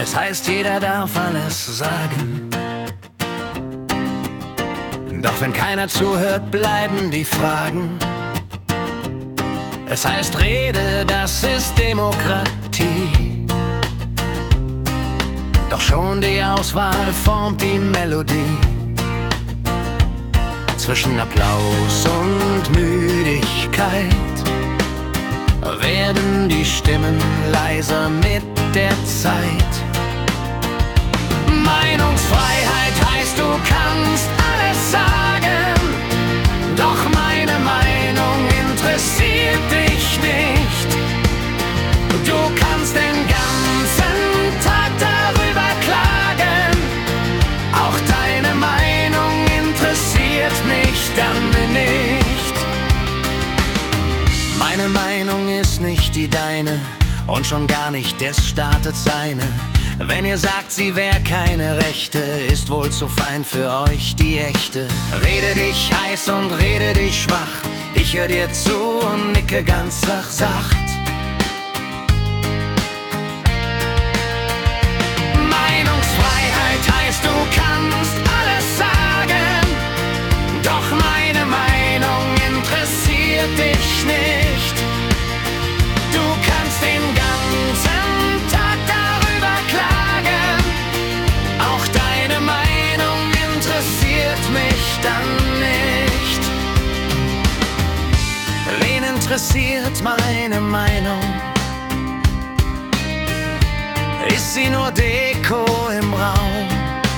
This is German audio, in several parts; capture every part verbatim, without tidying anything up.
Es heißt, jeder darf alles sagen. Doch wenn keiner zuhört, bleiben die Fragen. Es heißt, Rede, das ist Demokratie. Doch schon die Auswahl formt die Melodie. Zwischen Applaus und Müdigkeit werden die Stimmen leiser mit der Zeit. Meinungsfreiheit heißt, du kannst alles sagen, doch meine Meinung interessiert dich nicht. Du kannst den ganzen Tag darüber klagen, auch deine Meinung interessiert mich dann nicht. Meine Meinung ist nicht die deine und schon gar nicht des Staates seine. Wenn ihr sagt, sie wär keine Rechte, ist wohl zu fein für euch die echte. Rede dich heiß und rede dich schwach, ich hör dir zu und nicke ganz sacht. Meinungsfreiheit heißt, du kannst alles sagen, doch meine Meinung interessiert dich nicht. Du kannst den ganzen Tag darüber klagen, auch deine Meinung interessiert mich dann nicht. Wen interessiert meine Meinung? Ist sie nur Deko im Raum?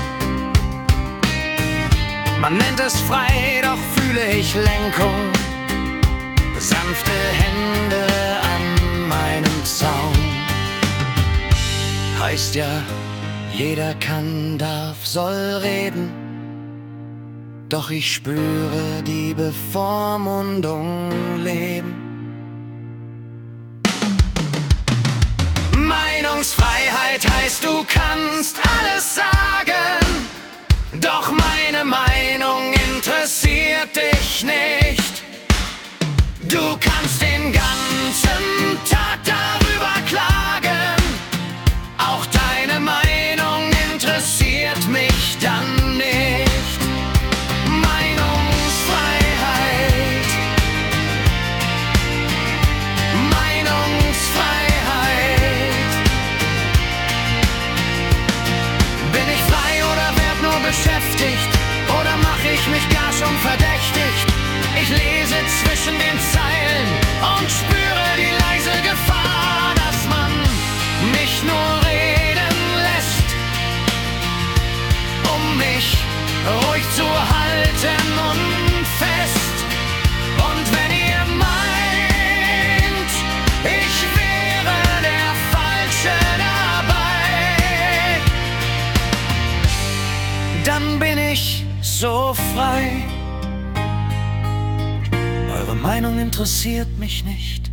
Man nennt es frei, doch fühle ich Lenkung. Sanfte Hände an meinem Zaun. Heißt ja, jeder kann, darf, soll reden. Doch ich spüre die Bevormundung leben. Meinungsfreiheit heißt, du kannst alles sagen, doch meine Meinung interessiert dich nicht. Du kannst den ganzen Tag darüber klagen, auch deine Meinung interessiert mich dann nicht. Meinungsfreiheit, Meinungsfreiheit. Bin ich frei oder werd nur beschäftigt? Oder mach ich mich gar schon verdächtig? Ich lese zwischen den Zeilen und spüre die leise Gefahr, dass man mich nur reden lässt, um mich ruhig zu halten und fest. Und wenn ihr meint, ich wäre der Falsche dabei, dann bin ich so frei. Eure Meinung interessiert mich nicht.